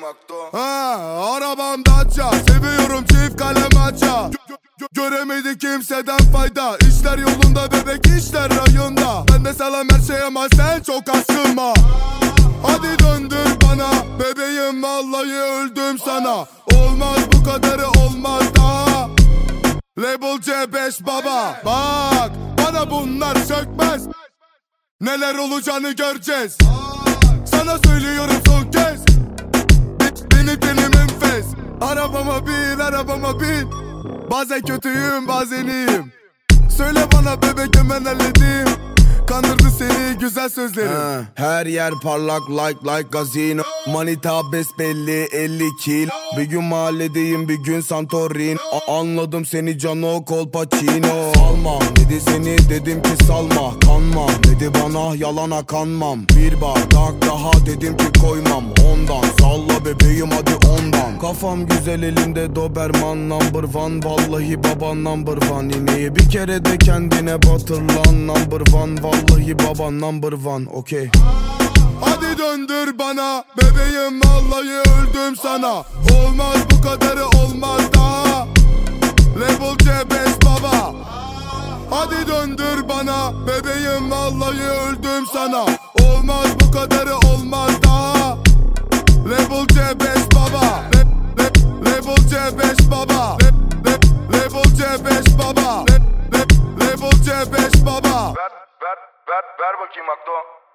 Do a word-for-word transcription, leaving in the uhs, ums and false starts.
Akto. Ha, arabam Dacia, seviyorum çift kalem aça. Göremedi kimseden fayda. İşler yolunda bebek, işler rayında. Ben de salam her şey ama sen çok asılma. Hadi döndür bana bebeğim, vallahi öldüm sana. Olmaz bu kadarı, olmaz daha. Label C beş baba. Bak bana bunlar sökmez. Neler olacağını göreceğiz. Sana söylüyorum son kez. Beni benim enfes. Arabama bin, arabama bin. Bazen kötüyüm, bazen iyiyim. Söyle bana bebek, hemen halledeyim. Kandırdı seni güzel sözlerim. Ha, her yer parlak like like gazino. Manita besbelli elli kil. Bir gün mahalledeyim, bir gün Santorin. A Anladım seni Cano Colpacino. Salma dedi seni, dedim ki salma. Kanma dedi bana, yalana kanmam. Bir bardak daha dedim ki koymam. Ondan salla bebeğim hadi ondan. Kafam güzel elimde Doberman number one. Vallahi baban number one. İneği bir kere de kendine batırlan number one. Vallahi baban number one, okey. Hadi döndür bana bebeğim, vallahi öldüm sana. Olmaz bu kadarı, olmaz daha. Label C beş baba. Hadi döndür bana bebeğim, vallahi öldüm sana. Olmaz bu kadarı, olmaz daha. Label C beş baba. Label C beş baba. Label C beş baba. Label C beş baba. Ver ver ver ver bakayım Akto.